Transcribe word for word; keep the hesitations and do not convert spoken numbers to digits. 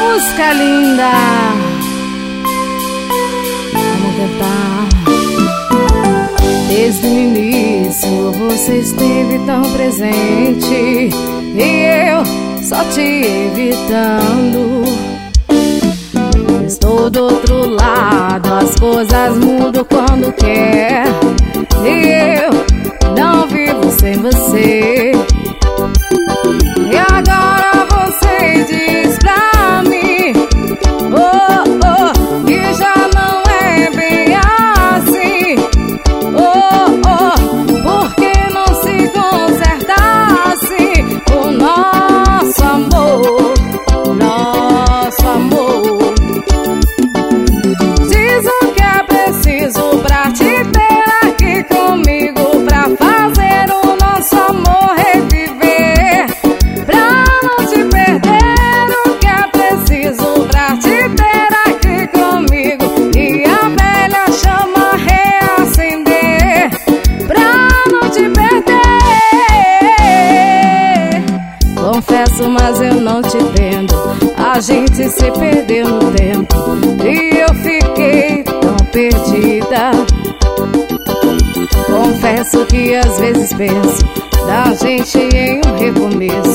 música linda. Vamos cantar. Desde o início você esteve tão presente e eu só te evitando. Estou do outro lado, as coisas mudam quando quer e eu não vivo sem você. E agora você diz pra mim, oh, oh, que já não é bem assim. Oh, oh, por que não se consertasse o nosso amor, nosso amor? Diz o que é preciso pra te ter aqui comigo, pra fazer o nosso amor reviver, pra não te perder. O que é preciso pra te ter aqui comigo e a velha chama reacender, pra não te perder. Confesso, mas eu não te entendo. A gente se perdeu no tempo e eu fiquei tão perdida. Confesso que às vezes penso da gente em um recomeço.